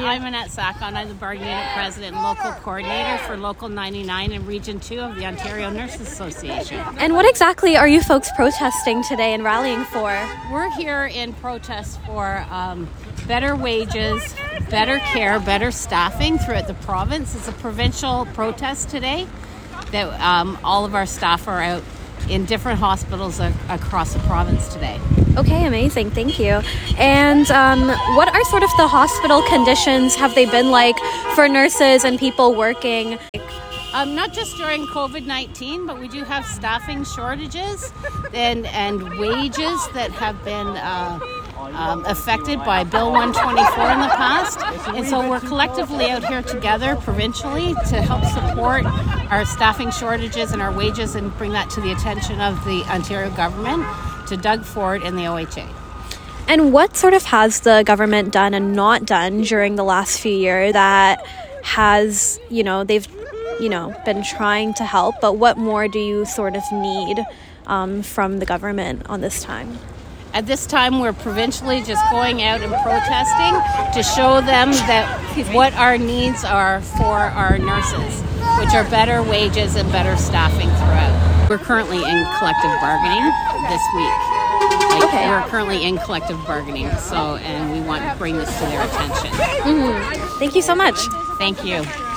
I'm Annette Sackon. I'm the bargaining unit president and local coordinator for Local 99 and Region 2 of the Ontario Nurses Association. And what exactly are you folks protesting today and rallying for? We're here in protest for better wages, better care, better staffing throughout the province. It's a provincial protest today that all of our staff are out in different hospitals across the province today. Okay, amazing. Thank you. And what are sort of the hospital conditions have they been like for nurses and people working? Not just during COVID-19, but we do have staffing shortages and wages that have been affected by Bill 124 in the past. And so we're collectively out here together provincially to help support our staffing shortages and our wages and bring that to the attention of the Ontario government, to Doug Ford and the OHA. And what sort of has the government done and not done during the last few years that has, they've, been trying to help, but what more do you sort of need from the government on this time? At this time, we're provincially just going out and protesting to show them that what our needs are for our nurses, which are better wages and better staffing throughout. We're currently in collective bargaining this week. Okay. We're currently in collective bargaining, and we want to bring this to their attention. Mm-hmm. Thank you so much. Thank you.